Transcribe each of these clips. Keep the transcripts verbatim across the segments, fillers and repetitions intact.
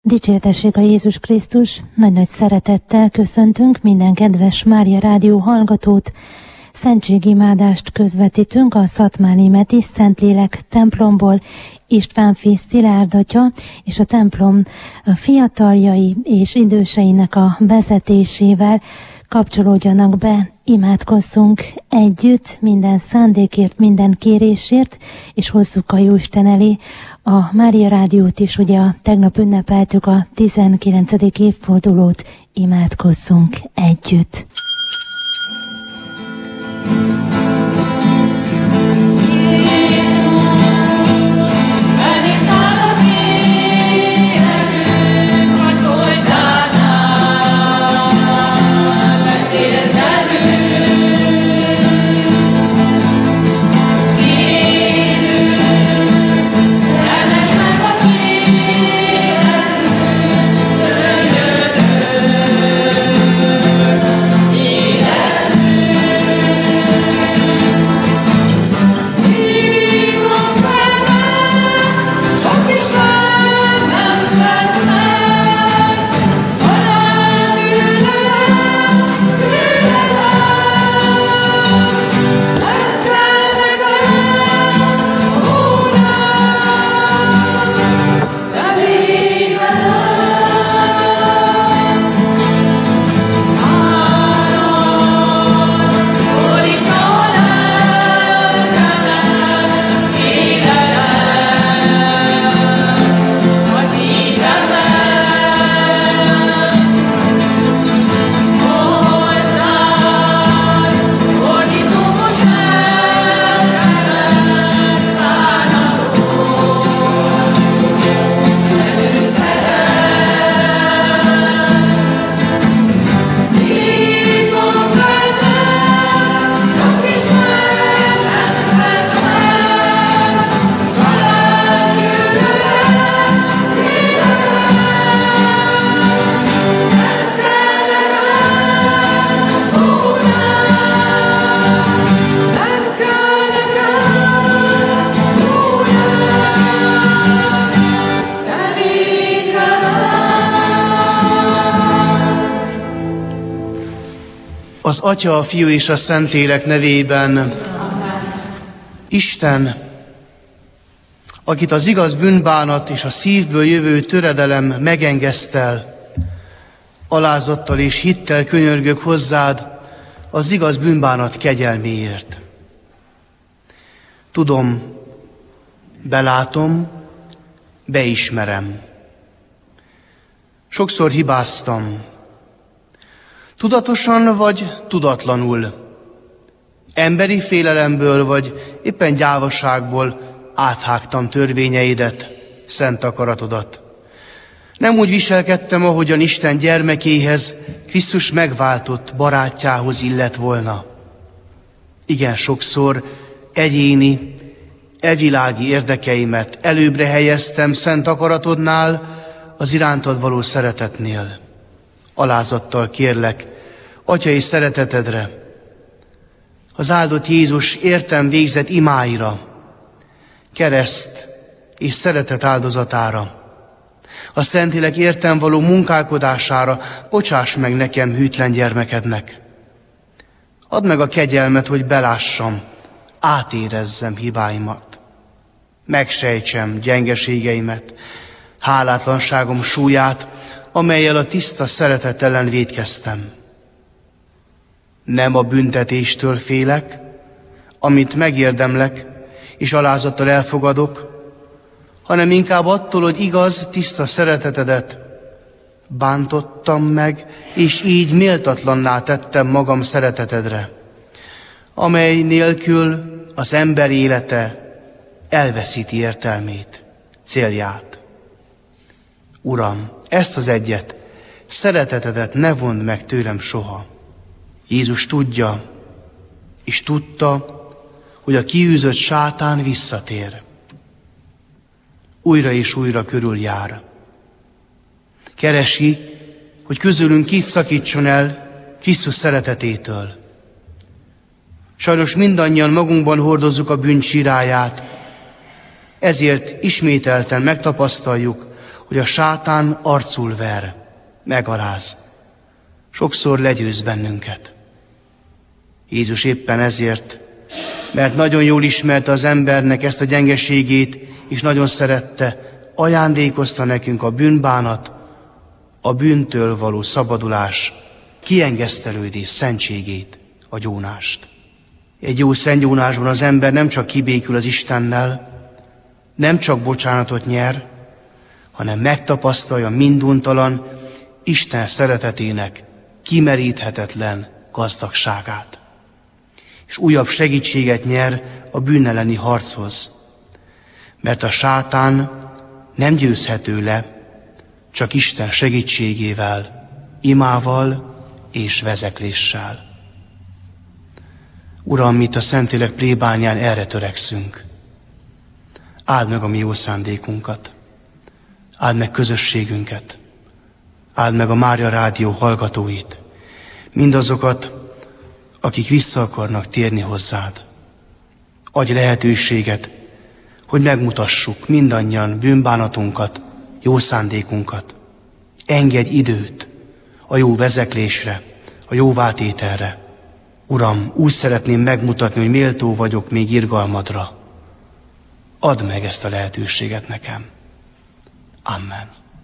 Dicsértessék a Jézus Krisztus, nagy-nagy szeretettel köszöntünk minden kedves Mária Rádió hallgatót. Szentségimádást közvetítünk a Szatmárnémeti Szentlélek templomból. Istvánfi Szilárd atya és a templom fiataljai és időseinek a vezetésével kapcsolódjanak be, imádkozzunk együtt minden szándékért, minden kérésért, és hozzuk a Jóisten elé a Mária Rádiót is. Ugye a tegnap ünnepeltük a tizenkilencedik évfordulót, imádkozzunk együtt. Az Atya, a Fiú és a Szentlélek nevében. Amen. Isten, akit az igaz bűnbánat és a szívből jövő töredelem megengesztel, alázattal és hittel könyörgök hozzád az igaz bűnbánat kegyelméért. Tudom, belátom, beismerem. Sokszor hibáztam, tudatosan vagy tudatlanul, emberi félelemből vagy éppen gyávaságból áthágtam törvényeidet, szent akaratodat. Nem úgy viselkedtem, ahogyan Isten gyermekéhez, Krisztus megváltott barátjához illett volna. Igen, sokszor egyéni, evilági érdekeimet előbbre helyeztem szent akaratodnál, az irántad való szeretetnél. Alázattal kérlek, atyai szeretetedre, az áldott Jézus értem végzett imáira, kereszt és szeretet áldozatára, a Szentlélek értem való munkálkodására, bocsáss meg nekem, hűtlen gyermekednek. Add meg a kegyelmet, hogy belássam, átérezzem hibáimat, megsejtsem gyengeségeimet, hálátlanságom súlyát, amellyel a tiszta szeretet ellen vétkeztem. Nem a büntetéstől félek, amit megérdemlek, és alázattal elfogadok, hanem inkább attól, hogy igaz, tiszta szeretetedet bántottam meg, és így méltatlanná tettem magam szeretetedre, amely nélkül az ember élete elveszíti értelmét, célját. Uram, ezt az egyet, szeretetedet ne vondd meg tőlem soha. Jézus tudja, és tudta, hogy a kiűzött sátán visszatér. Újra és újra körüljár. Keresi, hogy közülünk kit szakítson el Krisztus szeretetétől. Sajnos mindannyian magunkban hordozzuk a bűn csiráját, ezért ismételten megtapasztaljuk, hogy a sátán arcul ver, megaláz, sokszor legyőz bennünket. Jézus éppen ezért, mert nagyon jól ismerte az embernek ezt a gyengeségét, és nagyon szerette, ajándékozta nekünk a bűnbánat, a bűntől való szabadulás, kiengesztelődés szentségét, a gyónást. Egy jó szentgyónásban az ember nem csak kibékül az Istennel, nem csak bocsánatot nyer, hanem megtapasztalja minduntalan Isten szeretetének kimeríthetetlen gazdagságát. És újabb segítséget nyer a bűn elleni harchoz, mert a sátán nem győzhető le, csak Isten segítségével, imával és vezekléssel. Uram, mi itt a Szentlélek plébánián erre törekszünk. Áld meg a mi jó szándékunkat, áld meg közösségünket, áld meg a Mária Rádió hallgatóit, mindazokat, akik vissza akarnak térni hozzád. Adj lehetőséget, hogy megmutassuk mindannyian bűnbánatunkat, jó szándékunkat. Engedj időt a jó vezeklésre, a jó váltételre. Uram, úgy szeretném megmutatni, hogy méltó vagyok még irgalmadra. Add meg ezt a lehetőséget nekem. Amen.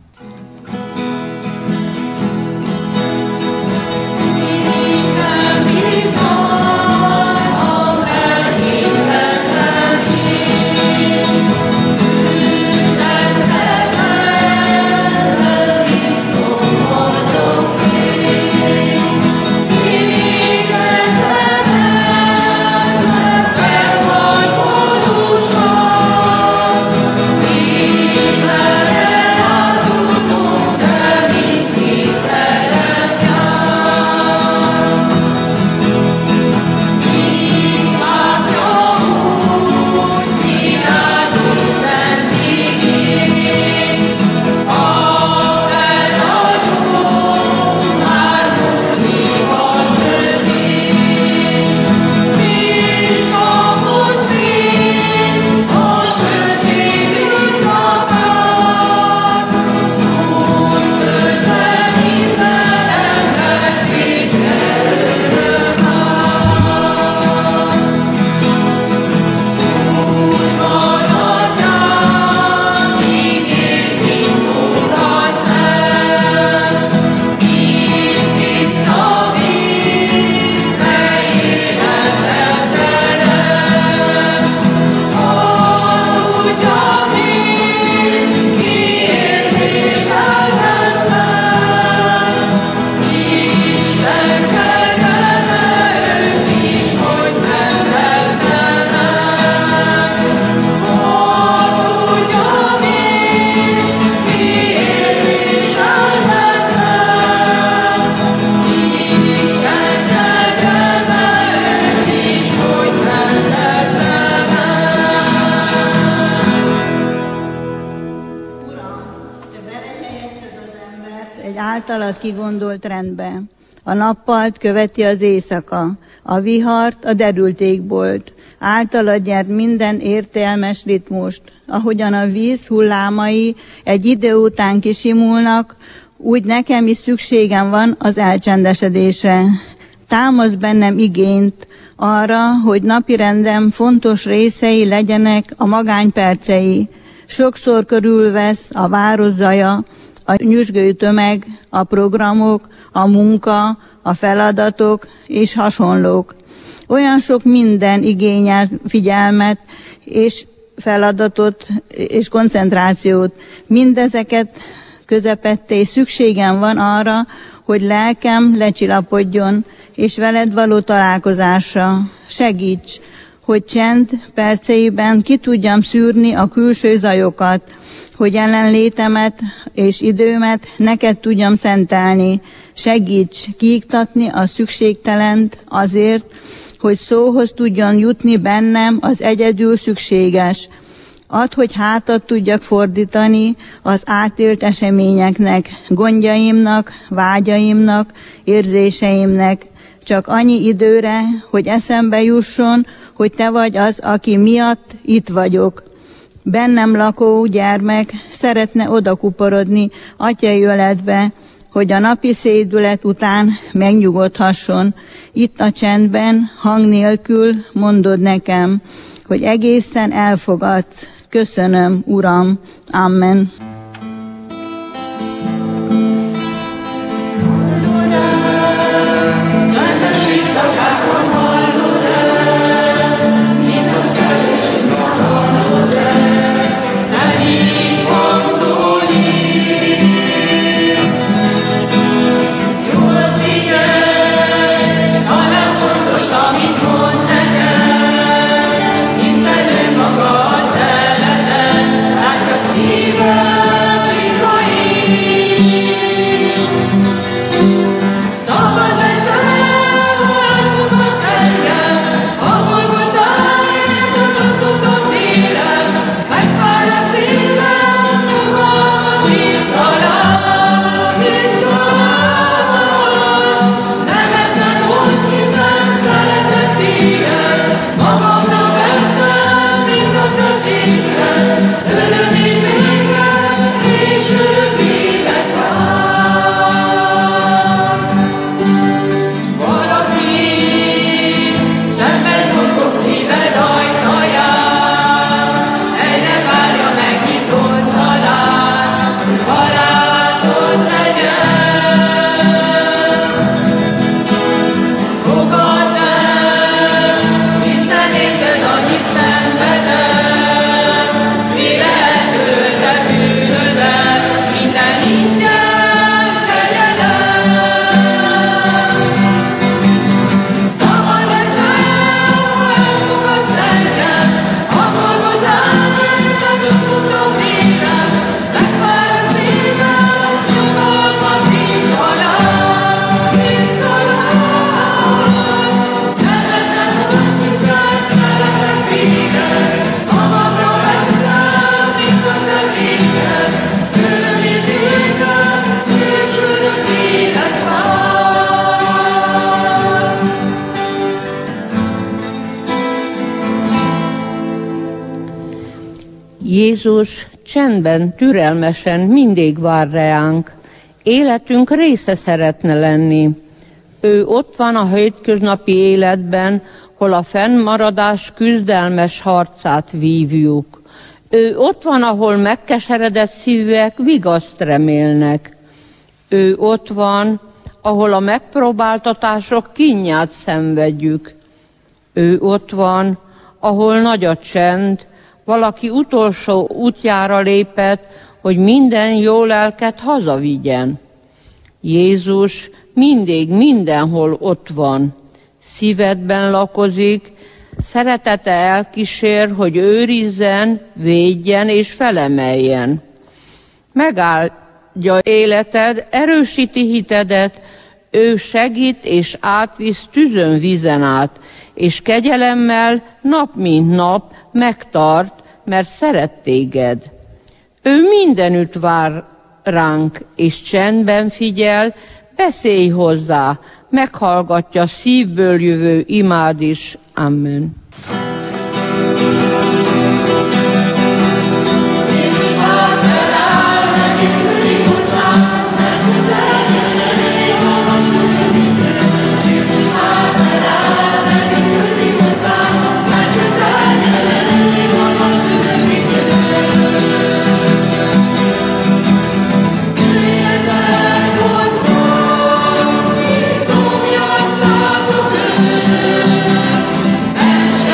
Általad kigondolt rendbe. A nappalt követi az éjszaka, a vihart a derültékbolt. Általad nyert minden értelmes ritmust. Ahogyan a víz hullámai egy idő után kisimulnak, úgy nekem is szükségem van az elcsendesedésre. Támasz bennem igényt arra, hogy napirendem fontos részei legyenek a magánypercei. Sokszor körülvesz a város zaja, a nyüzsgő tömeg, a programok, a munka, a feladatok és hasonlók. Olyan sok minden igényel figyelmet és feladatot és koncentrációt. Mindezeket közepette és szükségem van arra, hogy lelkem lecsillapodjon, és veled való találkozásra. Segíts, hogy csend perceiben ki tudjam szűrni a külső zajokat, hogy jelenlétemet és időmet neked tudjam szentelni. Segíts kiiktatni a szükségtelent azért, hogy szóhoz tudjon jutni bennem az egyedül szükséges. Add, hogy hátat tudjak fordítani az átélt eseményeknek, gondjaimnak, vágyaimnak, érzéseimnek, csak annyi időre, hogy eszembe jusson, hogy te vagy az, aki miatt itt vagyok. bennem lakó gyermek szeretne odakuporodni atyai öletbe, hogy a napi szédület után megnyugodhasson. Itt a csendben, hang nélkül mondod nekem, hogy egészen elfogadsz. Köszönöm, Uram. Amen. Jézus csendben, türelmesen mindig vár reánk. Életünk része szeretne lenni. Ő ott van a hétköznapi életben, hol a fennmaradás küzdelmes harcát vívjuk. Ő ott van, ahol megkeseredett szívűek vigaszt remélnek. Ő ott van, ahol a megpróbáltatások kínját szenvedjük. Ő ott van, ahol nagy a csend, valaki utolsó útjára lépett, hogy minden jó lelket hazavigyen. Jézus mindig, mindenhol ott van. Szívedben lakozik, szeretete elkísér, hogy őrizzen, védjen és felemeljen. Megáldja életed, erősíti hitedet, ő segít és átvisz tüzön vízen át, és kegyelemmel nap mint nap megtart, mert szeret téged. Ő mindenütt vár ránk, és csendben figyel, beszélj hozzá, meghallgatja szívből jövő imád is. Amen. And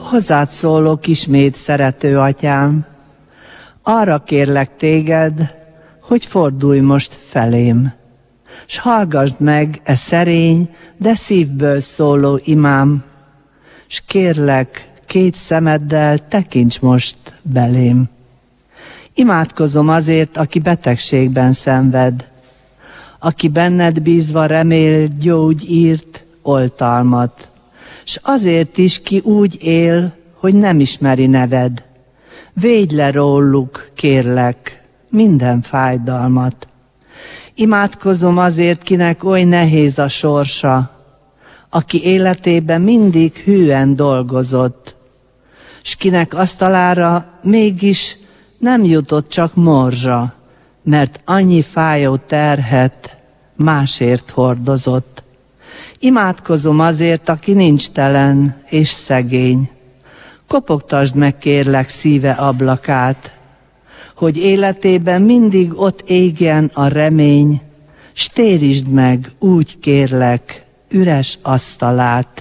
hozzád szólok ismét, szerető atyám. Arra kérlek téged, hogy fordulj most felém, s hallgassd meg e szerény, de szívből szóló imám, s kérlek, két szemeddel tekints most belém. Imádkozom azért, aki betegségben szenved, aki benned bízva remél gyógyírt oltalmat, s azért is, ki úgy él, hogy nem ismeri neved. Védj le róluk, kérlek, minden fájdalmat. Imádkozom azért, kinek oly nehéz a sorsa, aki életében mindig hűen dolgozott, s kinek asztalára mégis nem jutott csak morzsa, mert annyi fájó terhet másért hordozott. Imádkozom azért, aki nincs telen és szegény. Kopogtasd meg, kérlek, szíve ablakát, hogy életében mindig ott égjen a remény, s térítsd meg, úgy kérlek, üres asztalát.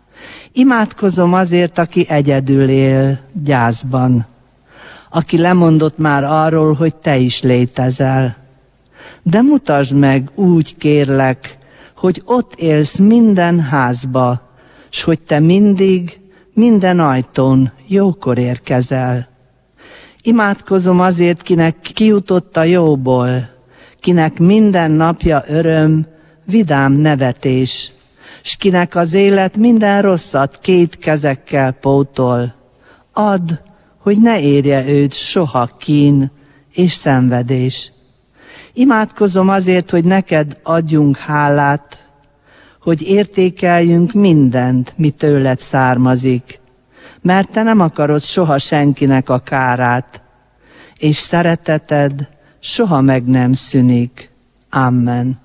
Imádkozom azért, aki egyedül él gyászban, aki lemondott már arról, hogy te is létezel. De mutasd meg, úgy kérlek, hogy ott élsz minden házba, s hogy te mindig, minden ajtón jókor érkezel. Imádkozom azért, kinek kijutott a jóból, kinek minden napja öröm, vidám nevetés, s kinek az élet minden rosszat két kezekkel pótol. Add, hogy ne érje őt soha kín és szenvedés. Imádkozom azért, hogy neked adjunk hálát, hogy értékeljünk mindent, mi tőled származik, mert te nem akarod soha senkinek a kárát, és szereteted soha meg nem szűnik. Amen.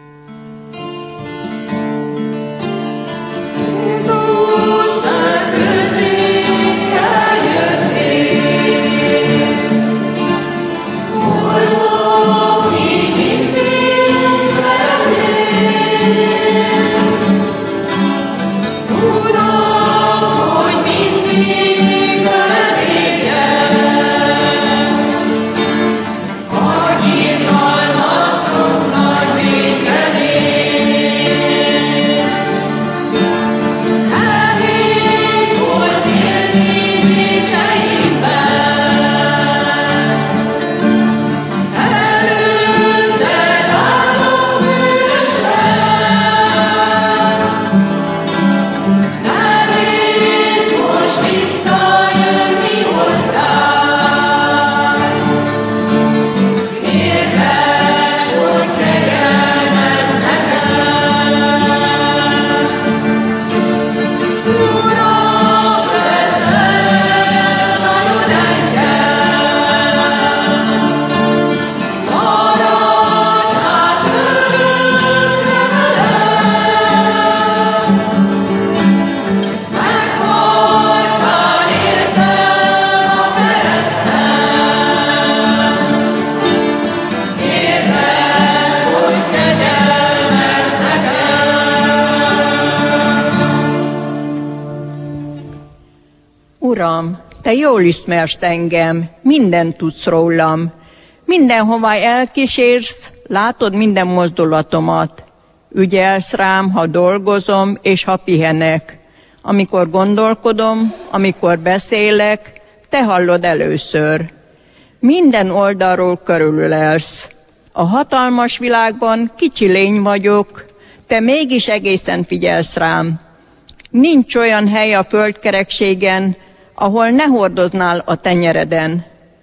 Uram, te jól ismersz engem, mindent tudsz rólam. Mindenhová elkísérsz, látod minden mozdulatomat. Ügyelsz rám, ha dolgozom és ha pihenek. Amikor gondolkodom, amikor beszélek, te hallod először. Minden oldalról körülölelsz. A hatalmas világban kicsi lény vagyok, te mégis egészen figyelsz rám. Nincs olyan hely a földkerekségen, ahol ne hordoznál a tenyereden.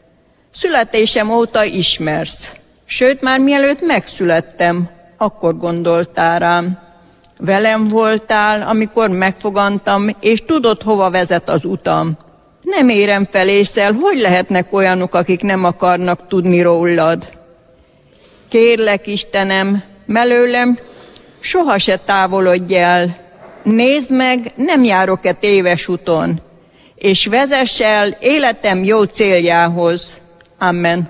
Születésem óta ismersz, sőt már mielőtt megszülettem, akkor gondoltál rám. Velem voltál, amikor megfogantam, és tudod, hova vezet az utam. Nem érem fel észszel, hogy lehetnek olyanok, akik nem akarnak tudni rólad. Kérlek, Istenem, melőlem soha se távolodj el. Nézd meg, nem járok-e téves úton, és vezess el életem jó céljához. Amen.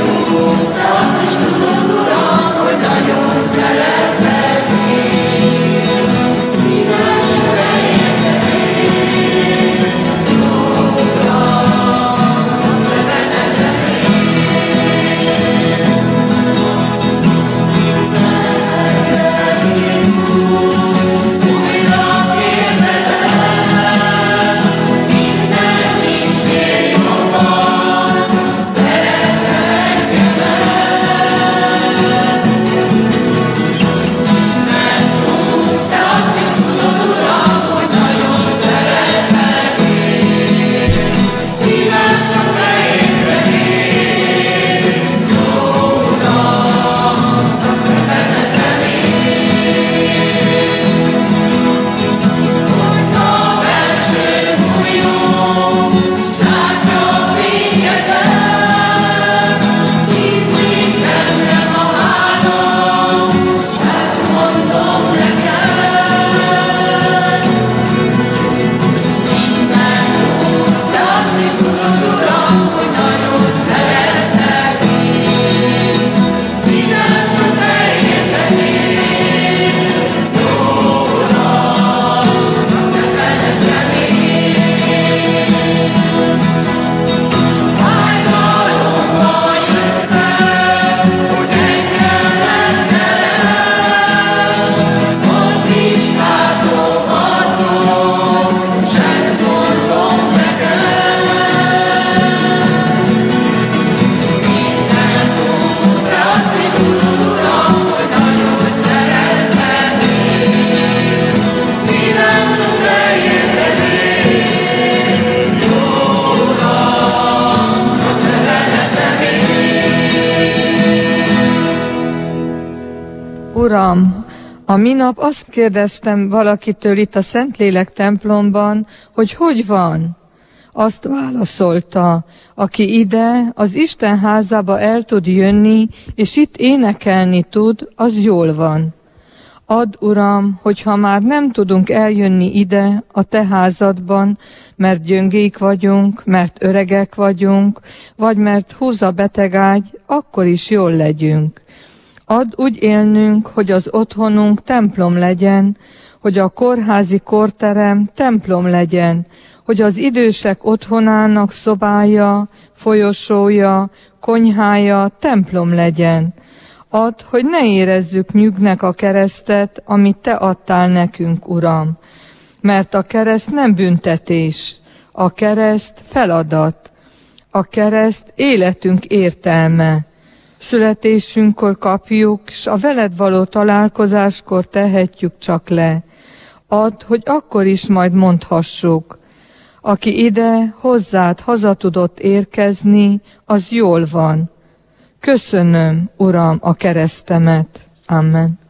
Azt is tudod, Uram, hogy nagyon szeretlek én. A minap azt kérdeztem valakitől itt a Szentlélek templomban, hogy hogy van. Azt válaszolta, aki ide, az Isten házába el tud jönni, és itt énekelni tud, az jól van. Add, Uram, hogyha már nem tudunk eljönni ide, a Te házadban, mert gyöngék vagyunk, mert öregek vagyunk, vagy mert húz a betegágy, akkor is jól legyünk. Add úgy élnünk, hogy az otthonunk templom legyen, hogy a kórházi kórterem templom legyen, hogy az idősek otthonának szobája, folyosója, konyhája templom legyen. Add, hogy ne érezzük nyűgnek a keresztet, amit Te adtál nekünk, Uram. Mert a kereszt nem büntetés, a kereszt feladat, a kereszt életünk értelme. Születésünkkor kapjuk, s a veled való találkozáskor tehetjük csak le. Add, hogy akkor is majd mondhassuk. Aki ide hozzád haza tudott érkezni, az jól van. Köszönöm, Uram, a keresztemet. Amen.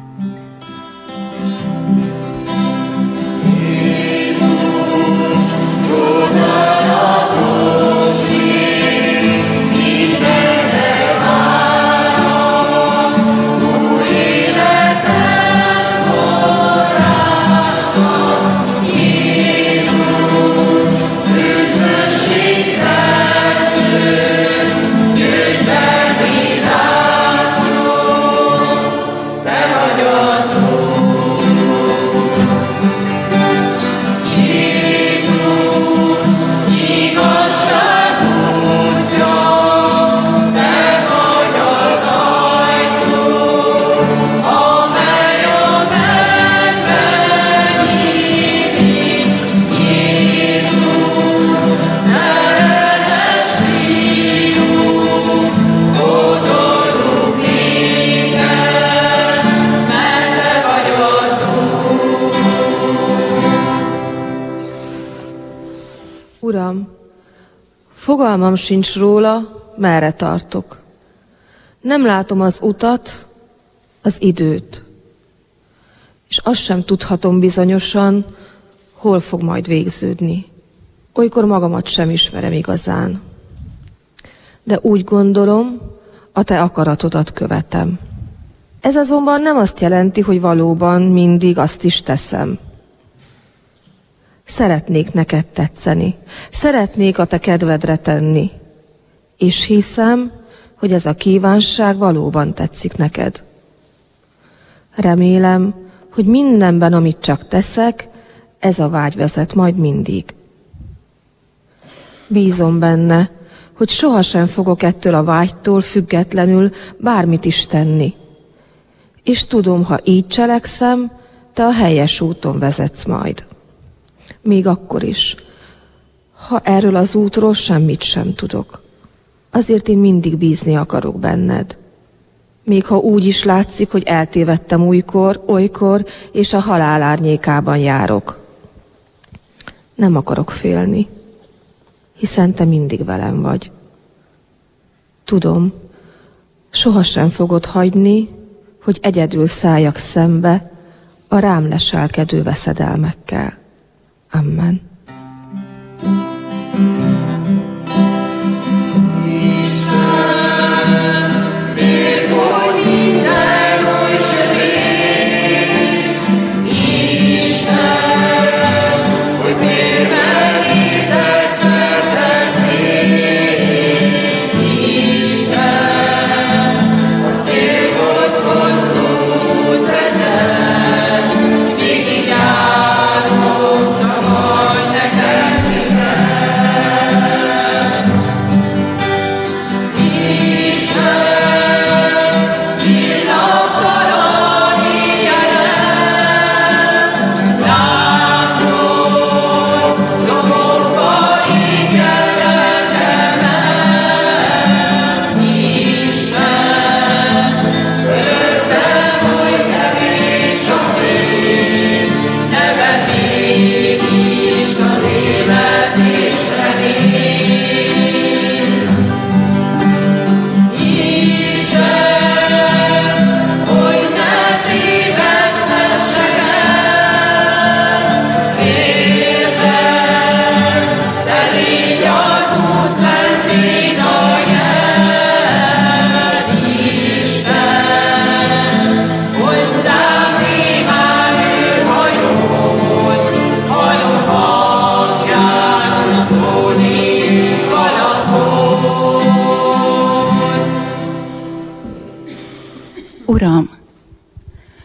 Uram, fogalmam sincs róla, merre tartok. Nem látom az utat, az időt, és azt sem tudhatom bizonyosan, hol fog majd végződni. Olykor magamat sem ismerem igazán. De úgy gondolom, a Te akaratodat követem. Ez azonban nem azt jelenti, hogy valóban mindig azt is teszem. Szeretnék neked tetszeni, szeretnék a Te kedvedre tenni, és hiszem, hogy ez a kívánság valóban tetszik neked. Remélem, hogy mindenben, amit csak teszek, ez a vágy vezet majd mindig. Bízom benne, hogy sohasem fogok ettől a vágytól függetlenül bármit is tenni. És tudom, ha így cselekszem, Te a helyes úton vezetsz majd. Még akkor is, ha erről az útról semmit sem tudok. Azért én mindig bízni akarok benned. Még ha úgy is látszik, hogy eltévedtem újkor, olykor, és a halál árnyékában járok. Nem akarok félni, hiszen Te mindig velem vagy. Tudom, sohasem fogod hagyni, hogy egyedül szálljak szembe a rám leselkedő veszedelmekkel. Amen. Thank you.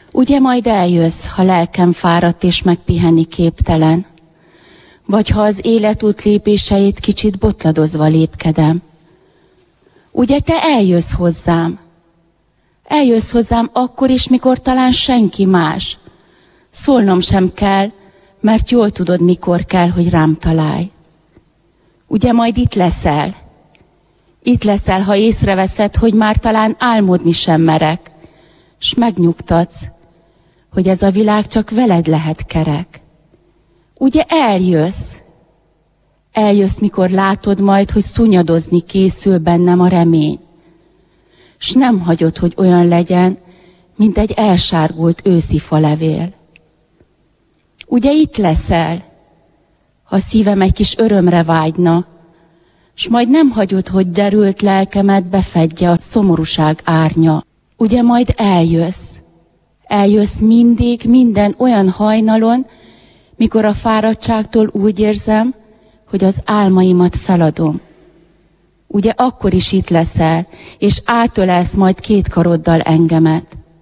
Ugye majd eljössz, ha lelkem fáradt és megpihenni képtelen, vagy ha az életút lépéseit kicsit botladozva lépkedem. Ugye te eljössz hozzám? Eljössz hozzám akkor is, mikor talán senki más. Szólnom sem kell, mert jól tudod, mikor kell, hogy rám találj. Ugye majd itt leszel? Itt leszel, ha észreveszed, hogy már talán álmodni sem merek, s megnyugtatsz, hogy ez a világ csak veled lehet kerek. Ugye eljössz? Eljössz, mikor látod majd, hogy szunyadozni készül bennem a remény, s nem hagyod, hogy olyan legyen, mint egy elsárgult őszi falevél. Ugye itt leszel, ha szívem egy kis örömre vágyna, s majd nem hagyod, hogy derült lelkemet befedje a szomorúság árnya. Ugye majd eljössz. Eljössz mindig, minden olyan hajnalon, mikor a fáradtságtól úgy érzem, hogy az álmaimat feladom. Ugye akkor is itt leszel, és átölelsz majd két karoddal engemet.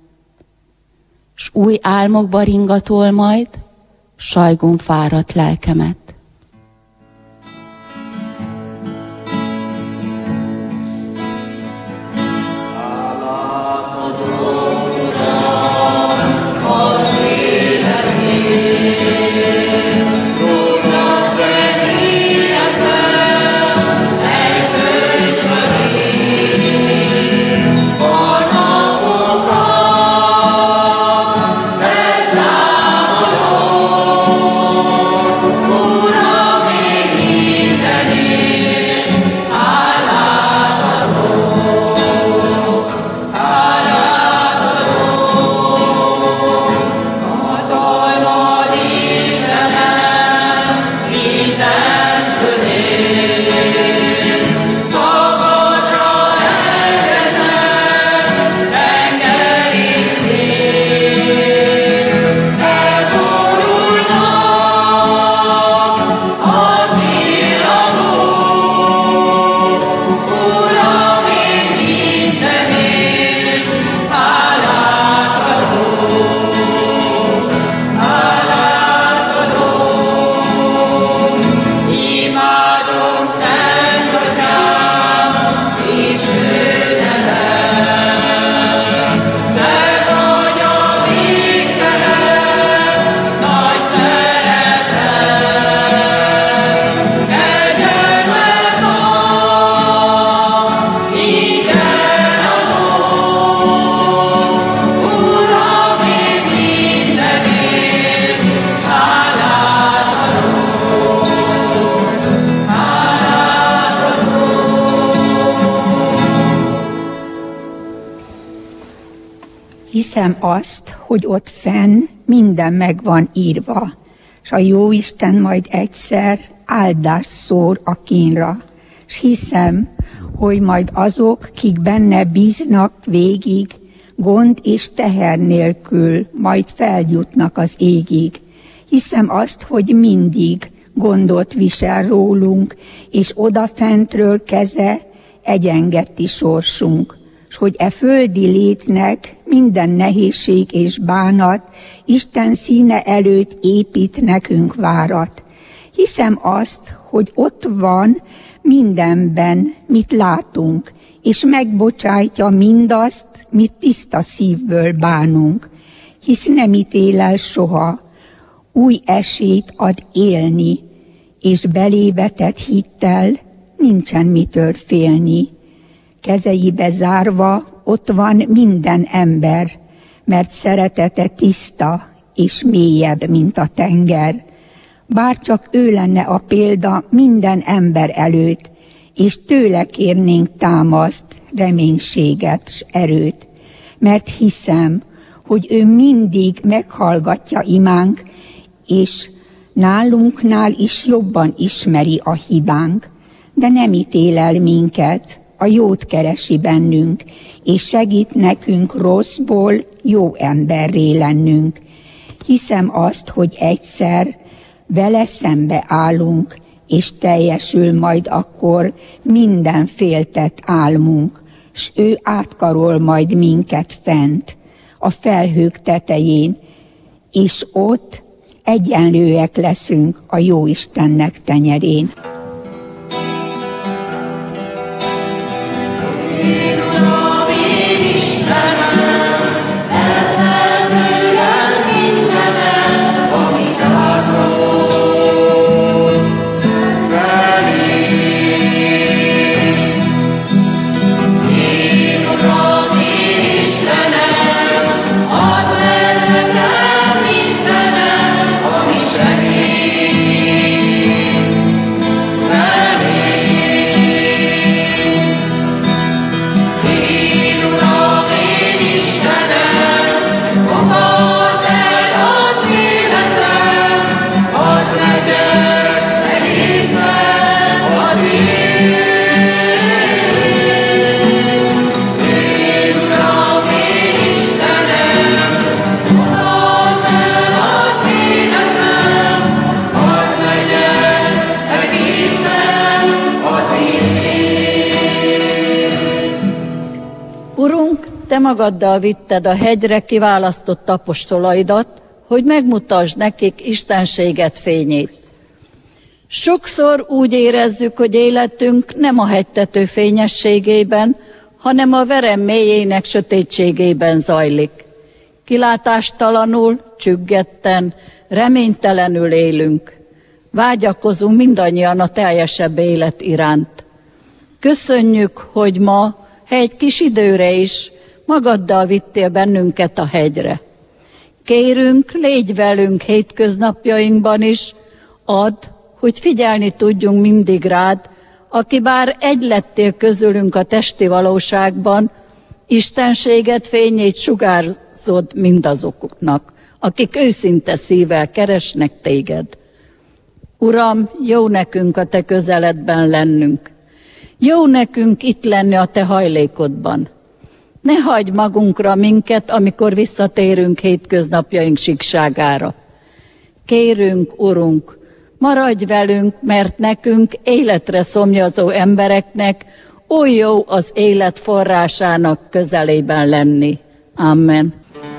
S új álmokba ringatol majd, sajgón fáradt lelkemet. Hiszem azt, hogy ott fenn minden meg van írva, s a Jóisten majd egyszer áldást szór a kínra. S hiszem, hogy majd azok, kik benne bíznak végig, gond és teher nélkül majd feljutnak az égig. Hiszem azt, hogy mindig gondot visel rólunk, és odafentről keze egyengeti sorsunk, s hogy e földi létnek minden nehézség és bánat Isten színe előtt épít nekünk várat. Hiszem azt, hogy ott van mindenben, mit látunk, és megbocsájtja mindazt, mit tiszta szívből bánunk. Hisz nem ítél el soha, új esélyt ad élni, és belébe tett hittel nincsen mitől félni. Kezeibe zárva ott van minden ember, mert szeretete tiszta és mélyebb, mint a tenger. Bár csak ő lenne a példa minden ember előtt, és tőle kérnénk támaszt, reménységet s erőt. Mert hiszem, hogy ő mindig meghallgatja imánk, és nálunknál is jobban ismeri a hibánk, de nem ítél el minket, a jót keresi bennünk, és segít nekünk rosszból jó emberré lennünk. Hiszem azt, hogy egyszer vele szembe állunk, és teljesül majd akkor minden féltett álmunk, s ő átkarol majd minket fent, a felhők tetején, és ott egyenlőek leszünk a Jóistennek tenyerén. Te magaddal vitted a hegyre kiválasztott apostolaidat, hogy megmutasd nekik istenséget fényét. Sokszor úgy érezzük, hogy életünk nem a hegytető fényességében, hanem a verem mélyének sötétségében zajlik. Kilátástalanul, csüggetten, reménytelenül élünk. Vágyakozunk mindannyian a teljesebb élet iránt. Köszönjük, hogy ma, ha egy kis időre is, magaddal vittél bennünket a hegyre. Kérünk, légy velünk hétköznapjainkban is, add, hogy figyelni tudjunk mindig rád, aki bár egy lettél közülünk a testi valóságban, istenséget fényét sugárzod mindazoknak, akik őszinte szívvel keresnek téged. Uram, jó nekünk a te közeledben lennünk. Jó nekünk itt lenni a te hajlékodban. Ne hagyd magunkra minket, amikor visszatérünk hétköznapjaink síkságára. Kérünk, Urunk, maradj velünk, mert nekünk életre szomjazó embereknek oly jó az élet forrásának közelében lenni. Amen.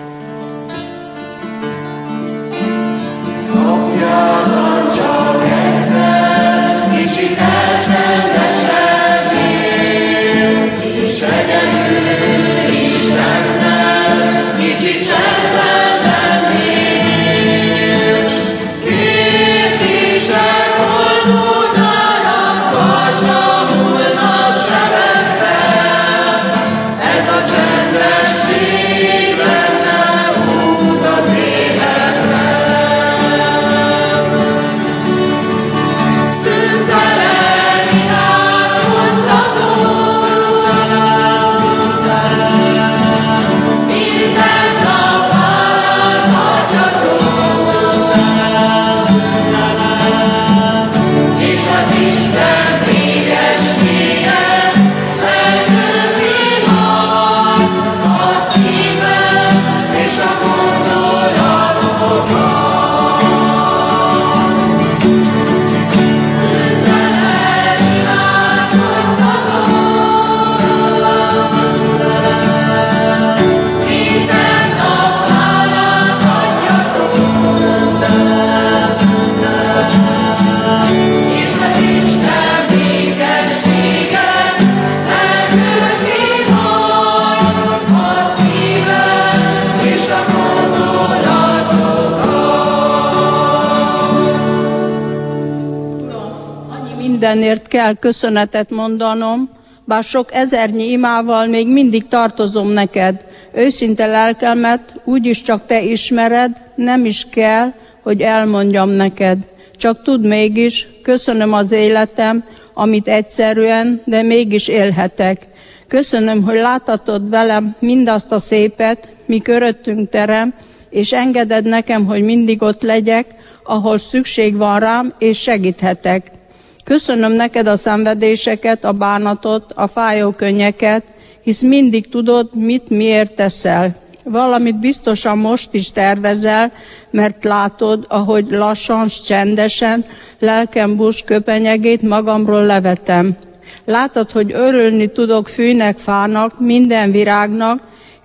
Mindenért kell köszönetet mondanom, bár sok ezernyi imával még mindig tartozom neked. Őszinte lelkemet úgyis csak te ismered, nem is kell, hogy elmondjam neked. Csak tudd mégis, köszönöm az életem, amit egyszerűen, de mégis élhetek. Köszönöm, hogy láthatod velem mindazt a szépet, mi köröttünk terem, és engeded nekem, hogy mindig ott legyek, ahol szükség van rám, és segíthetek. Köszönöm neked a szenvedéseket, a bánatot, a fájó könnyeket, hisz mindig tudod, mit miért teszel. Valamit biztosan most is tervezel, mert látod, ahogy lassan, csendesen, lelkem bús köpenyegét magamról levetem. Látod, hogy örülni tudok fűnek, fának, minden virágnak,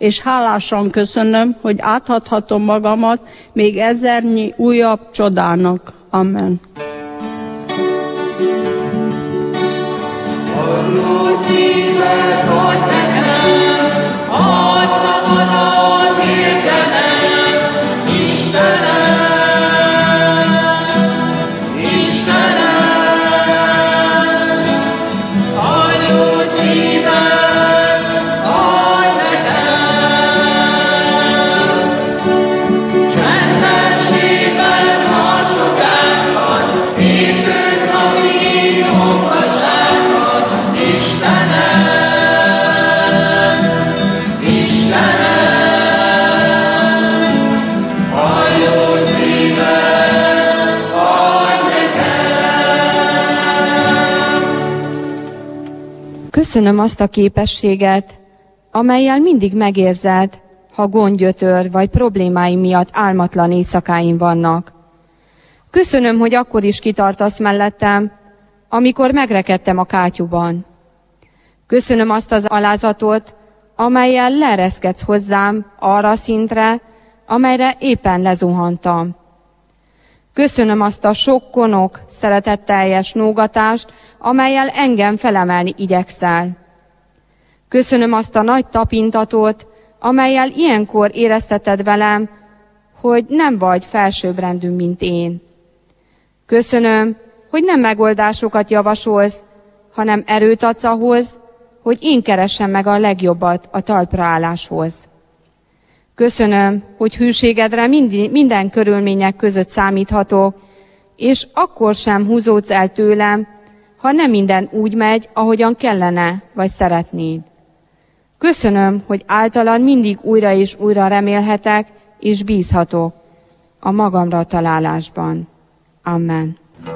és hálásan köszönöm, hogy átadhatom magamat még ezernyi újabb csodának. Amen. Halló szíved, hogy nekem, hadd szabadon hirdenem, Istenem, Istenem. Halló szíved, hadd nekem, csendességben hasogásokat, hétköznapi munkasságokat, Istenem, Istenem, halló szívem, adj nekem. Köszönöm azt a képességet, amellyel mindig megérzed, ha gondgyötör vagy problémáim miatt álmatlan éjszakáim vannak. Köszönöm, hogy akkor is kitartasz mellettem, amikor megrekedtem a kátyúban. Köszönöm azt az alázatot, amellyel leereszkedsz hozzám arra a szintre, amelyre éppen lezuhantam. Köszönöm azt a sok konok, szeretetteljes nógatást, amellyel engem felemelni igyekszel. Köszönöm azt a nagy tapintatót, amellyel ilyenkor érezteted velem, hogy nem vagy felsőbbrendű, mint én. Köszönöm, hogy nem megoldásokat javasolsz, hanem erőt adsz ahhoz, hogy én keressem meg a legjobbat a talpraálláshoz. Köszönöm, hogy hűségedre mind, minden körülmények között számíthatok, és akkor sem húzódsz el tőlem, ha nem minden úgy megy, ahogyan kellene, vagy szeretnéd. Köszönöm, hogy általad mindig újra és újra remélhetek, és bízhatok a magamra találásban. Amen.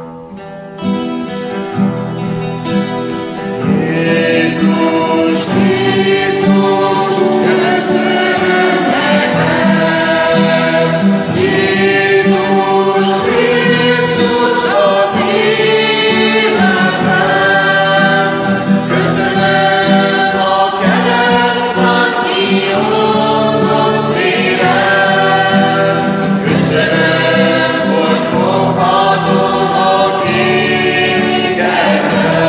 Jézus Krisztus, köszönöm neked, Jézus Krisztus az életem. Köszönöm a kereszten kihozott véred, köszönöm, hogy foghatom a két kezem.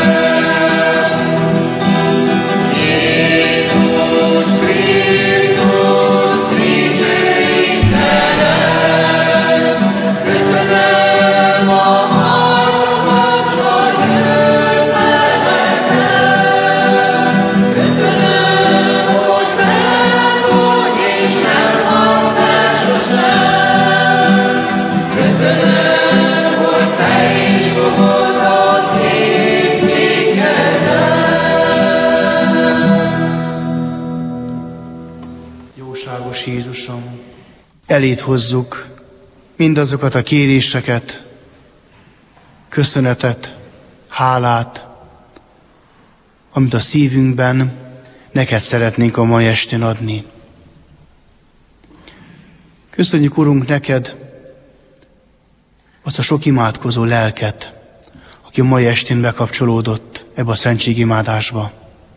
Jézusom, eléd hozzuk mindazokat a kéréseket, köszönetet, hálát, amit a szívünkben neked szeretnénk a mai estén adni. Köszönjük, Urunk, neked azt a sok imádkozó lelket, aki a mai estén bekapcsolódott ebbe a szentségimádásba.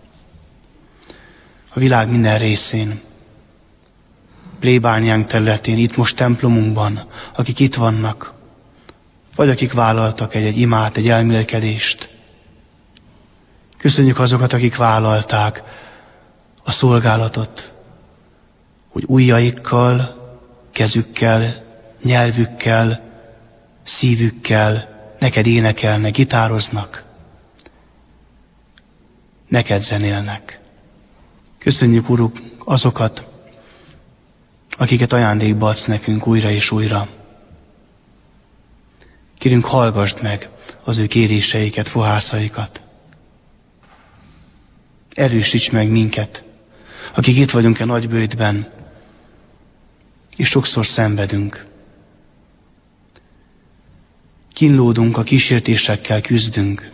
A világ minden részén, plébániánk területén, itt most templomunkban, akik itt vannak, vagy akik vállaltak egy-egy imát, egy elmélkedést. Köszönjük azokat, akik vállalták a szolgálatot, hogy ujjaikkal, kezükkel, nyelvükkel, szívükkel neked énekelnek, gitároznak, neked zenélnek. Köszönjük, Uruk, azokat, akiket ajándékba adsz nekünk újra és újra. Kérünk, hallgasd meg az ő kéréseiket, fohászaikat. Erősíts meg minket, akik itt vagyunk a nagybőjtben, és sokszor szenvedünk. Kínlódunk, a kísértésekkel küzdünk.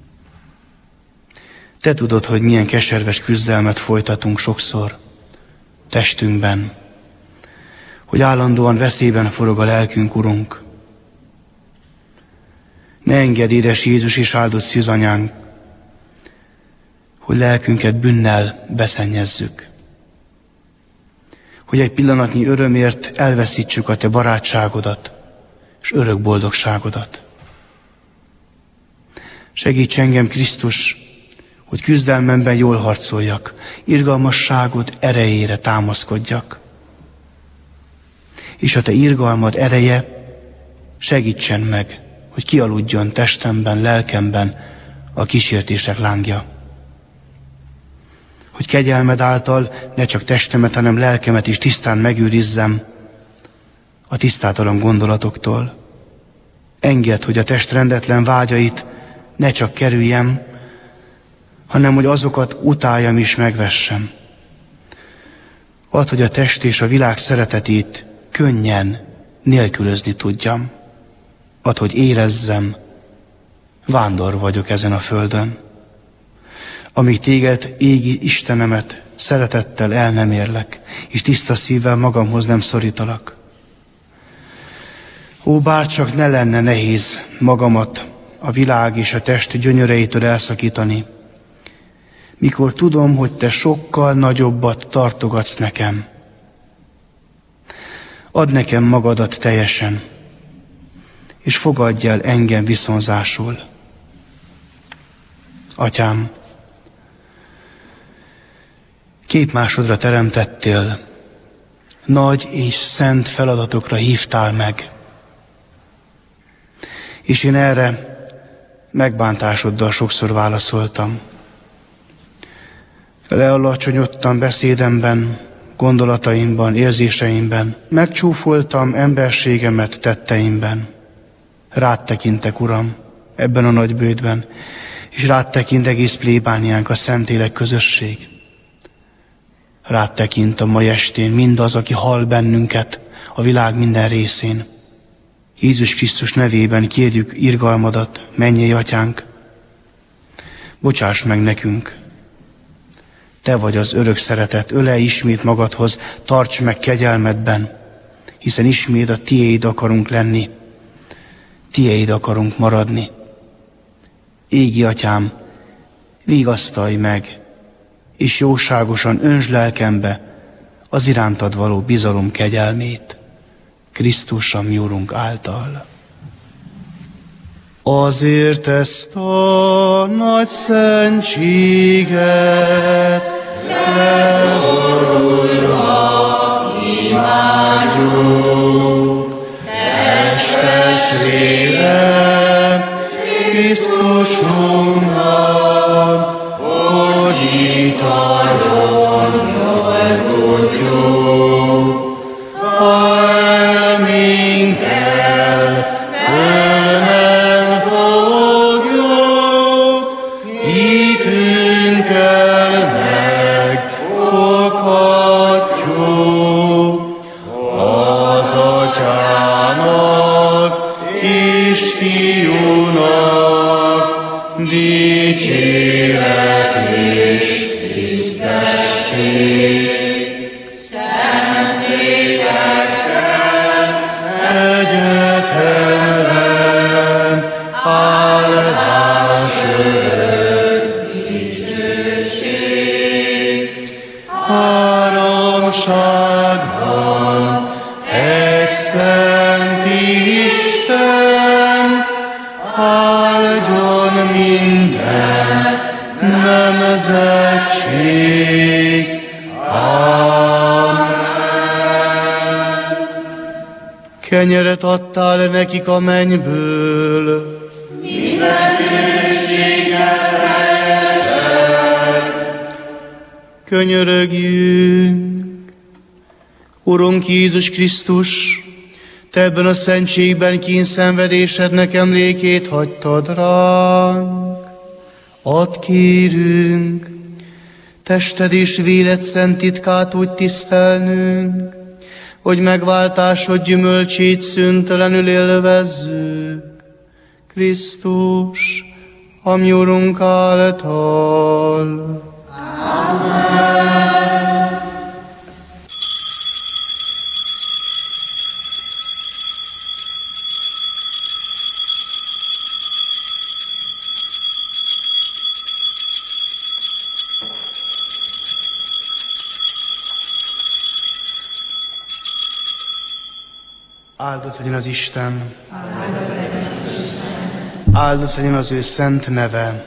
Te tudod, hogy milyen keserves küzdelmet folytatunk sokszor testünkben, hogy állandóan veszélyben forog a lelkünk, Urunk. Ne engedd, édes Jézus és áldott szűzanyánk, hogy lelkünket bűnnel beszennyezzük. hogy egy pillanatnyi örömért elveszítsük a te barátságodat és örök boldogságodat. Segíts engem, Krisztus, hogy küzdelmemben jól harcoljak, irgalmasságod erejére támaszkodjak. És a te irgalmad ereje segítsen meg, hogy kialudjon testemben, lelkemben a kísértések lángja. Hogy kegyelmed által ne csak testemet, hanem lelkemet is tisztán megőrizzem a tisztátalan gondolatoktól. Engedd, hogy a test rendetlen vágyait ne csak kerüljem, hanem hogy azokat utáljam is megvessem. Add, hogy a test és a világ szeretetét könnyen nélkülözni tudjam. Add, hogy érezzem, vándor vagyok ezen a földön. Amíg téged, égi Istenemet szeretettel el nem érlek, és tiszta szívvel magamhoz nem szorítalak. Ó, bárcsak ne lenne nehéz magamat a világ és a test gyönyöreitől elszakítani, mikor tudom, hogy te sokkal nagyobbat tartogatsz nekem. Add nekem magadat teljesen, és fogadj el engem viszonzásul. Atyám, képmásodra teremtettél, nagy és szent feladatokra hívtál meg, és én erre megbántásoddal sokszor válaszoltam. Lealacsonyodtam beszédemben, gondolataimban, érzéseimben, megcsúfoltam emberségemet tetteimben. Rád tekintek, Uram, ebben a nagy bődben, és rád tekint egész plébániánk, a Szentlélek közösség. Rád tekint a mai estén mindaz, aki hall bennünket a világ minden részén. Jézus Krisztus nevében kérjük irgalmadat, mennyei Atyánk, bocsáss meg nekünk. Te vagy az örök szeretet, ölelj ismét magadhoz, tarts meg kegyelmedben, hiszen ismét a tiéd akarunk lenni, tiéd akarunk maradni. Égi Atyám, vigasztalj meg, és jóságosan öntsd lelkembe az irántad való bizalom kegyelmét, Krisztus, a mi Urunk által. Azért ezt a nagy szentséget leborulva imádjuk, testvére Krisztusunknak, hogy itt adjon jól tudjuk, ha el minket ölnem fogjuk, hitünkkel megfoghatjuk az Atyának és Fiúnak dicséret és tisztesség. Egyetemben áldás örök dicsőség. Háromságban egy szent Isten, áldjon minden nemzetség. Amen. Kenyeret adtál nekik a mennyből, minden bűnösséget teljesed. Könyörögjünk. Urunk Jézus Krisztus, te ebben a szentségben kínszenvedésednek emlékét hagytad ránk. Add, kérünk, tested és véred szent titkát úgy tisztelnünk, hogy megváltásod gyümölcsét szüntelenül élvezzük. Krisztus, a mi Urunk által. Amen. Áldott legyen az Isten. Áldott legyen az ő szent neve.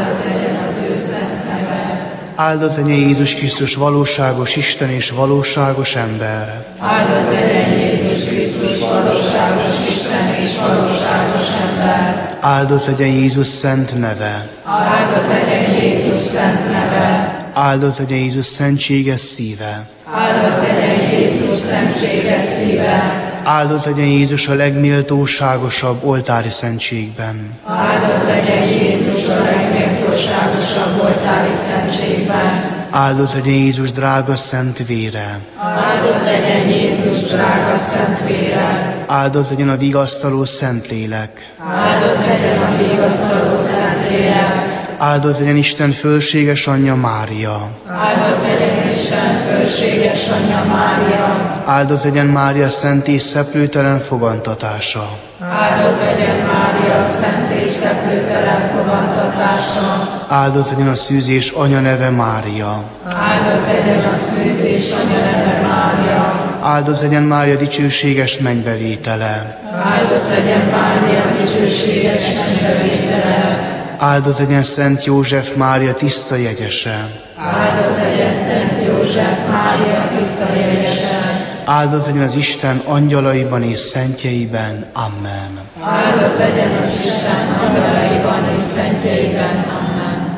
Áldott legyen Jézus Krisztus valóságos Isten és valóságos ember. Áldott legyen Jézus Krisztus valóságos Isten és valóságos ember. Áldott legyen Jézus szent neve. Áldott legyen Jézus szent neve. Áldott legyen Jézus szentséges szíve. Áldott legyen Jézus szentséges szíve. Áldott legyen Jézus a legméltóságosabb oltári szentségben. Áldott legyen Jézus a legméltóságosabb oltári szentségben. Áldott legyen Jézus drága szent vére. Áldott legyen Jézus drága szent vére. Áldott legyen a vigasztaló Szentlélek. Áldott legyen a vigasztaló Szentlélek. Áldott legyen Isten fölséges anyja Mária. Áldott legyen Isten fölséges anyja Mária. Áldott legyen Mária szent és szeplőtelen fogantatása. Áldott legyen Mária szent és szeplőtelen fogantatása. Áldott legyen a szűzés anya neve Mária. Áldott legyen a szűzés anya neve Mária. Áldott legyen Mária dicsőséges mennybevétele. Áldott legyen Mária dicsőséges mennybevétele. Áldott legyen Szent József Mária tiszta jegyese. Áldott legyen Szent József Mária tiszta jegyese. Áldott legyen az Isten angyalaiban és szentjeiben. Amen. Áldott legyen az Isten angyalaiban és szentjeiben. Amen.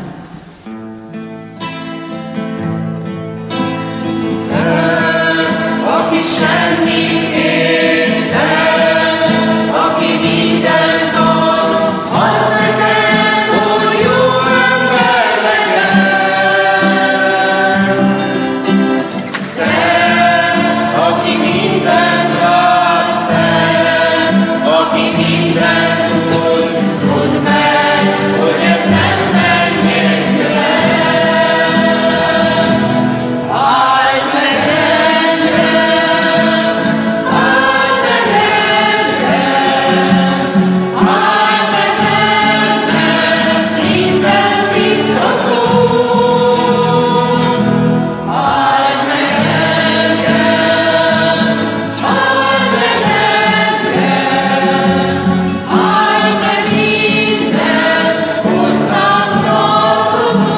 Aki semmit készített, aki mindent ad, ad nekem, hogy jó ember legyen. Te, aki mindent látsz, te, aki mindent tud, tudd meg, hogy ez nem megy nélkülem. Áldj meg engem, áldj meg engem, áldj meg engem, minden tiszta szó. Áldj meg engem, áldj meg engem, áldj meg minden hozzám tartozó.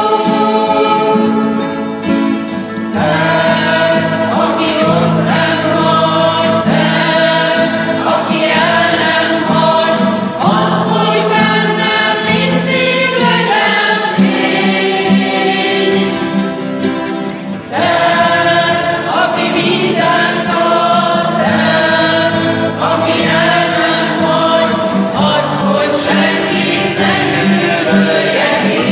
Te, aki ott fenn vagy, te, aki el nem hagy, add, hogy bennem mindig legyen fény. Te, aki mindent adsz, te, aki el nem hagy, add, hogy senkit ne gyűlöljek én.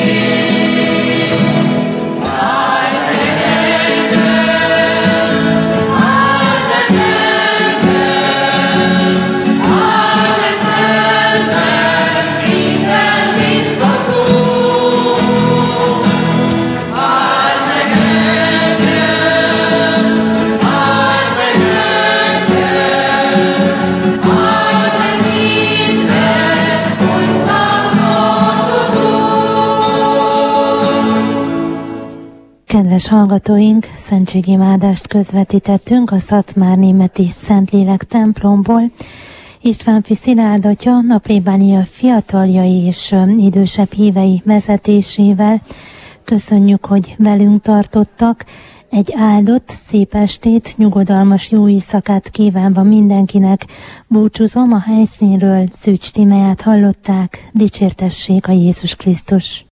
Áldj meg engem, áldj meg engem, áldj meg bennem minden tiszta szó. Áldj meg engem, áldj meg engem, áldj meg minden hozzám tartozó. Kedves hallgatóink, szentségimádást közvetítettünk a Szatmárnémeti Szentlélek templomból. Istvánfi Szilárd atya, naplébánia fiataljai és ö, idősebb hívei vezetésével. Köszönjük, hogy velünk tartottak. Egy áldott, szép estét, nyugodalmas jó éjszakát kívánva mindenkinek. Búcsúzom, a helyszínről Szűcs Tímeát hallották. Dicsértessék a Jézus Krisztus!